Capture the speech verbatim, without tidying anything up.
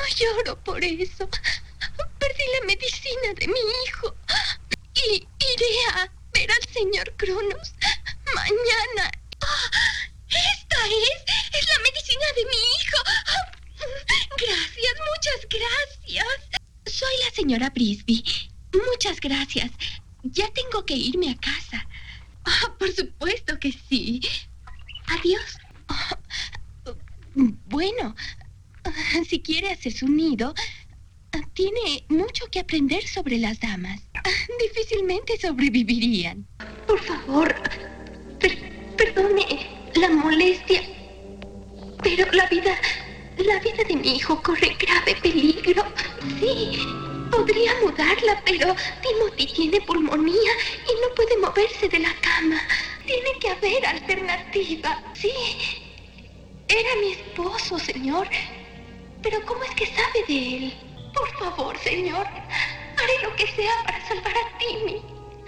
lloro por eso. Perdí la medicina de mi hijo. Y iré a ver al señor Cronos mañana. Oh, ¡esta es! ¡Es la medicina de mi hijo! Oh, gracias, muchas gracias. Soy la señora Brisby. Muchas gracias. Ya tengo que irme a casa. Oh, por supuesto que sí. Adiós. Oh, bueno, si quiere hacer su nido, tiene mucho que aprender sobre las damas. Difícilmente sobrevivirían. Por favor, per- perdone la molestia, pero la vida, la vida de mi hijo corre grave peligro. Sí, podría mudarla, pero Timothy tiene pulmonía y no puede moverse de la cama. Tiene que haber alternativa. Sí, era mi esposo, señor. Pero ¿cómo es que sabe de él? Por favor, señor, haré lo que sea para salvar a Timmy.